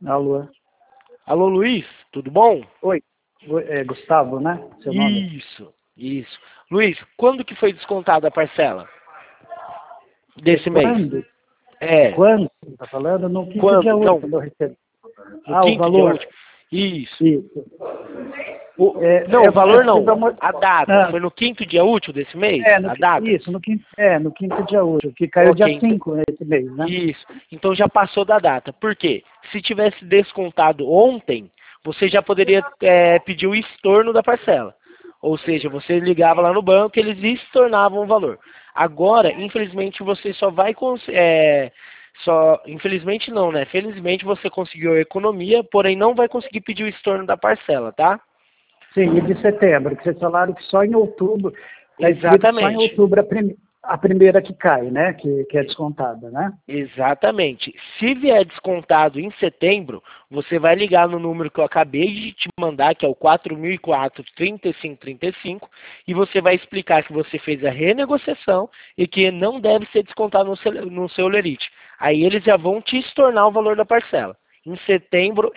Alô? Alô, Luiz, tudo bom? Oi, é Gustavo, né? Seu nome? Isso. Luiz, quando que foi descontada a parcela desse mês? Quando? É, Quando você está falando? No quinto dia quando? útil, Não, quando eu recebi. no Ah, o quinto dia valor? útil. Isso. Isso. Não, o valor Preciso dar não, uma... a data. Ah, Foi no quinto dia útil desse mês? A data? isso, no quinto dia útil, que caiu Ok, dia então, 5 esse mês, né? isso. Então já passou da data. Por quê? Se tivesse descontado ontem, você já poderia pedir o estorno da parcela. Ou seja, você ligava lá no banco, eles estornavam o valor. Agora, infelizmente, você só vai infelizmente não, né? Felizmente você conseguiu a economia, porém não vai conseguir pedir o estorno da parcela, tá? Sim, e de setembro, que vocês falaram que só em outubro, está escrito que só em Exatamente. outubro a primeira que cai, né? Que é descontada, né? Exatamente. Se vier descontado em setembro, você vai ligar no número que eu acabei de te mandar, que é o 4004-3535, e você vai explicar que você fez a renegociação e que não deve ser descontado no seu lerite. Aí eles já vão te estornar o valor da parcela. Em setembro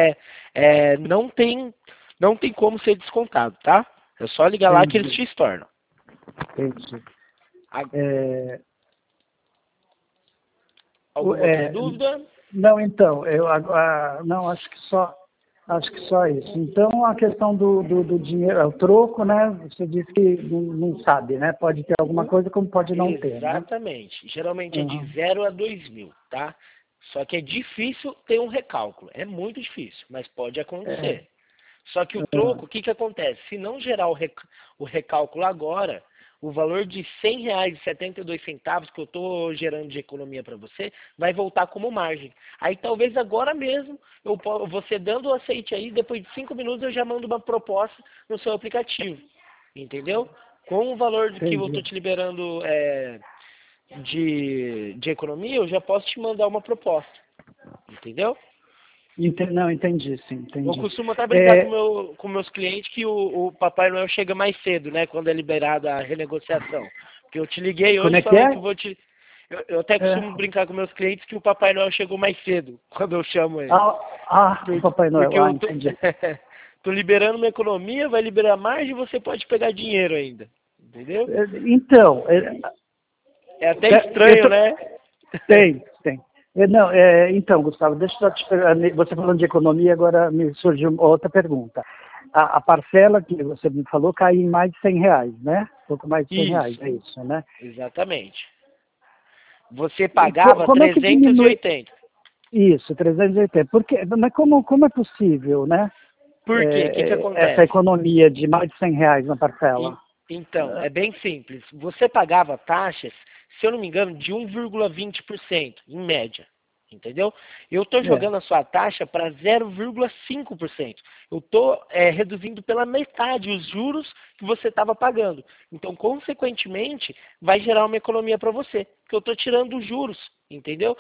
não tem como ser descontado, tá? É só ligar lá que eles Entendi, te estornam. entendi. A- É, Alguma outra dúvida? não, então, não, acho que só isso. Então, a questão do dinheiro, o troco, né? Você disse que não sabe, né? Pode ter alguma coisa, como pode não ter, né? Exatamente. Geralmente é de Uhum. 0 a 2 mil, tá? Só que é difícil ter um recálculo. É muito difícil, mas pode É, acontecer. Só que o uhum. troco, o que, que acontece? Se não gerar o recálculo agora, o valor de R$ 100,72 que eu estou gerando de economia para você, vai voltar como margem. Aí talvez agora mesmo, você dando o aceite aí, depois de 5 minutos eu já mando uma proposta no seu aplicativo. Entendeu? Com o valor que eu estou Entendi. te liberando de economia, eu já posso te mandar uma proposta. Entendeu? Não, entendi, sim, Eu entendi. costumo até brincar É, com meus clientes que o Papai Noel chega mais cedo, né? Quando é liberada a renegociação. Porque eu te liguei como hoje é que falando é? que vou te. Eu até É. costumo brincar com meus clientes que o Papai Noel chegou mais cedo, quando eu chamo ele. O Papai Porque Noel, eu tô, entendi. tô liberando uma economia, vai liberar margem e você pode pegar dinheiro ainda. Entendeu? Então, É até eu estranho, tô, né? tem. Não, então, Gustavo, deixa eu só te pegar. Você falando de economia, agora me surgiu outra pergunta. A parcela que você me falou cai em mais de R$ 100, né? Pouco mais de R$ 100, Isso, é isso, né? exatamente. Você E pagava como é que diminui 380. isso, 380? Porque, mas como é possível, né? Por quê? O que que Essa acontece? economia de mais de R$ 100 na E- parcela? Então, é bem simples. Você pagava taxas, se eu não me engano, de 1,20%, em média. Entendeu? Eu estou É. jogando a sua taxa para 0,5%. Eu estou reduzindo pela metade os juros que você estava pagando. Então, consequentemente, vai gerar uma economia para você, porque eu estou tirando os juros. Entendeu?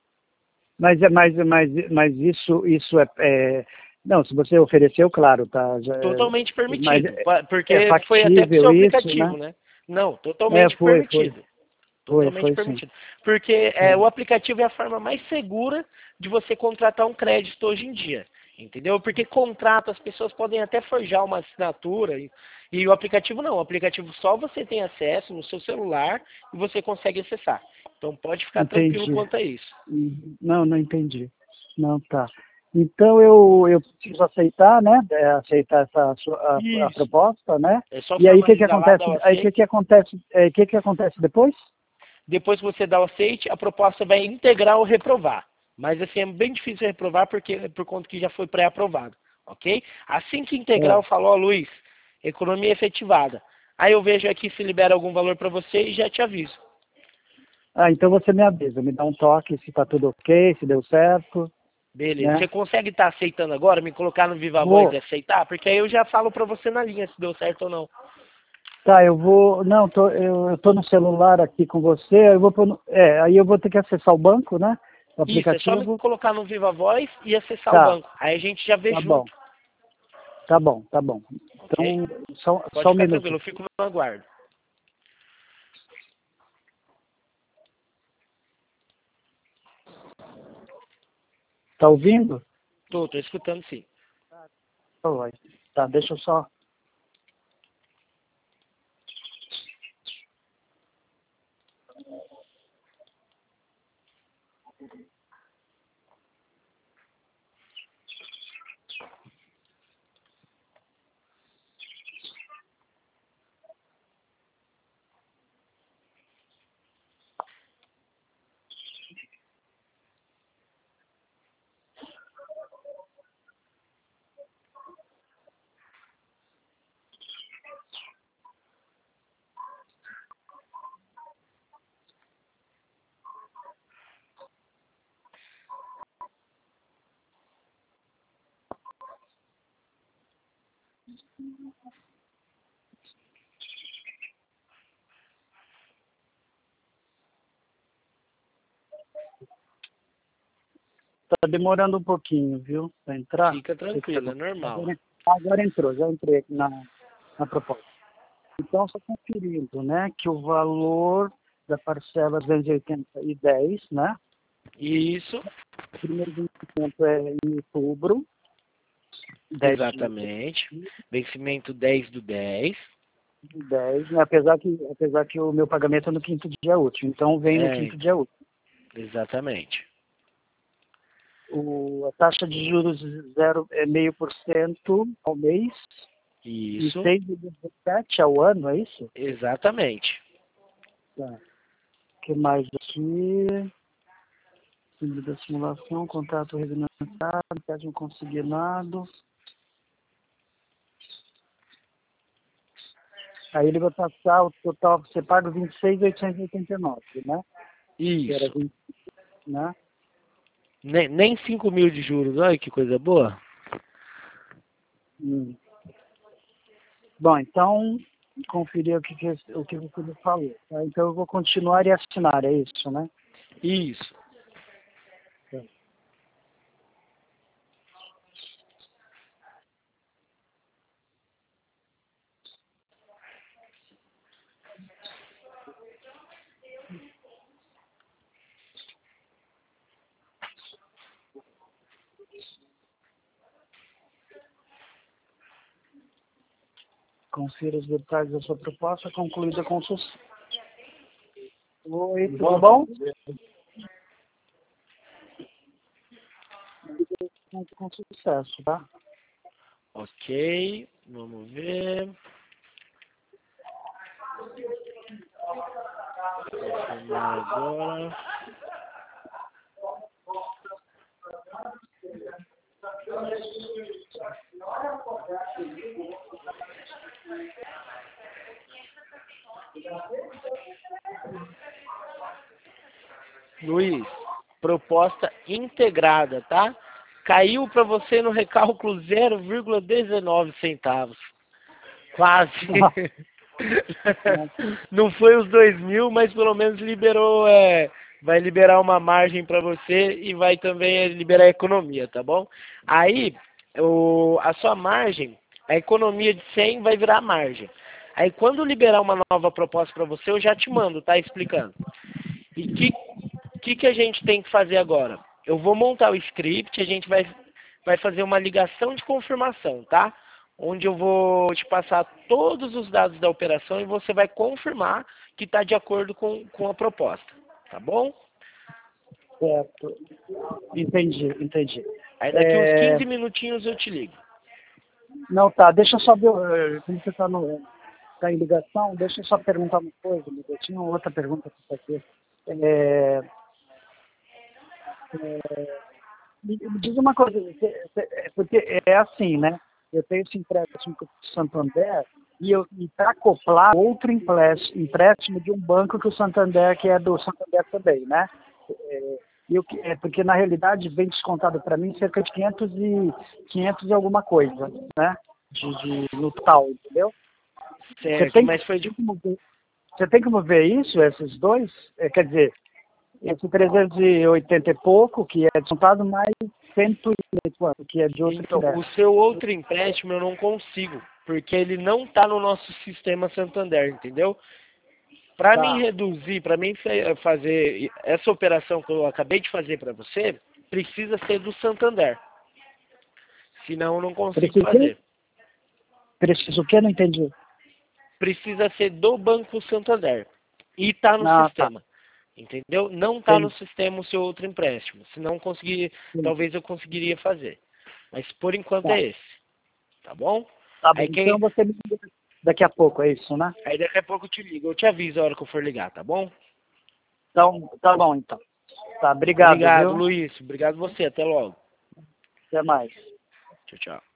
Mas isso não, se você ofereceu, claro, tá, Totalmente mas permitido. é Porque foi até para o seu factível isso, né? aplicativo, né? Não, totalmente Foi, permitido. foi Totalmente sim. permitido. Porque É. o aplicativo é a forma mais segura de você contratar um crédito hoje em dia. Entendeu? Porque contrato, as pessoas podem até forjar uma assinatura e o aplicativo não. O aplicativo só você tem acesso no seu celular e você consegue acessar. Então pode ficar tranquilo Entendi. quanto a isso. Não entendi. Não, tá. Então eu preciso aceitar, né? Aceitar a Isso. proposta, né? É só E aí o que que formalizar lá, acontece? dar o Aí o que aceite. que acontece? O que que acontece depois? Depois que você dá o aceite, a proposta vai integrar ou reprovar. Mas assim, é bem difícil reprovar porque por conta que já foi pré-aprovado, ok? Assim que integrar, É. eu falo, ó Luiz, economia efetivada. Aí eu vejo aqui se libera algum valor para você e já te aviso. Então você me avisa, me dá um toque se está tudo ok, se deu certo, Beleza. Você né? consegue estar aceitando agora, me colocar no Viva Voz e Vou. aceitar? Porque aí eu já falo para você na linha se deu certo ou não. Tá, eu vou. Não, eu tô no celular aqui com você, eu vou pôr aí eu vou ter que acessar o banco, né? O Isso, é só me aplicativo. colocar no Viva Voz e acessar o Tá, banco. Aí a gente já vê tá bom, junto, tá bom, tá bom. ok? Então, só Pode um ficar tranquilo, minuto. eu fico no aguardo. Tá ouvindo? Tô escutando sim. Oi. Tá, deixa eu só... Tá demorando um pouquinho, viu? Para entrar. Fica tranquilo, é normal. Agora entrou, já entrei aqui na proposta. Então, só conferindo, né, que o valor da parcela 280,10, né? Isso, O primeiro vencimento é em outubro. exatamente. Vencimento 10/10. 10, né? Apesar que o meu pagamento é no quinto dia útil. Então, vem no quinto dia útil. Exatamente. A taxa de juros 0,5% ao mês. Isso, E 6,17 ao ano, é isso? exatamente. Tá. O que mais aqui? Fim da simulação, contrato regimentado, empréstimo consignado. Aí ele vai passar o total, você paga 26.889, né? Que era Isso. 20, né? Nem 5 mil de juros, olha que coisa boa. Hum. Bom, então, conferir o que você me falou. Tá? Então, eu vou continuar e assinar, é isso, né? Isso. Tá. Confira os detalhes da sua proposta, concluída com sucesso. Oi, tudo bom? Com sucesso, tá? Ok, vamos ver. Confirmar agora. Luiz, proposta integrada, tá? Caiu para você no recálculo 0,19 centavos. Quase. Não foi os 2.000, mas pelo menos liberou, vai liberar uma margem para você e vai também liberar a economia, tá bom? Aí, a sua margem, a economia de 100 vai virar margem. Aí quando liberar uma nova proposta para você, eu já te mando, tá? Explicando. E que a gente tem que fazer agora? Eu vou montar o script, a gente vai fazer uma ligação de confirmação, tá? Onde eu vou te passar todos os dados da operação e você vai confirmar que está de acordo com a proposta, tá bom? Certo. Entendi. Aí daqui uns 15 minutinhos eu te ligo. Não, tá. Deixa eu só ver, como você tá em ligação, deixa eu só perguntar uma coisa, eu tinha outra pergunta para fazer. Me diz uma coisa, porque é assim, né? Eu tenho esse empréstimo com o Santander e para acoplar outro empréstimo de um banco que o Santander, que é do Santander também, né? Porque na realidade vem descontado para mim cerca de 500 e alguma coisa, né? No total, entendeu? Certo, mas foi de... Você tem como ver isso, esses dois? Quer dizer, esse 380 e pouco, que é descontado, mais 108, que é de outro Então, empréstimo. o seu outro empréstimo eu não consigo, porque ele não está no nosso sistema Santander, entendeu? Para mim reduzir, para mim fazer essa operação que eu acabei de fazer para você, precisa ser do Santander. Senão eu não consigo Precisa fazer. Preciso o quê? Não entendi. Precisa ser do Banco Santander. E tá no Ah, tá. sistema. Entendeu? Não tá no Entendi. sistema o seu outro empréstimo. Se não conseguir, talvez eu conseguiria fazer. Mas por enquanto Tá. é esse. Tá bom? Tá bom. Aí Então você me liga daqui a pouco, é isso, né? aí daqui a pouco eu te ligo. Eu te aviso a hora que eu for ligar, tá bom? Então, tá bom, então. Tá, obrigado, Obrigado, viu? Luiz. Obrigado você. Até logo. Até mais. Tchau, tchau.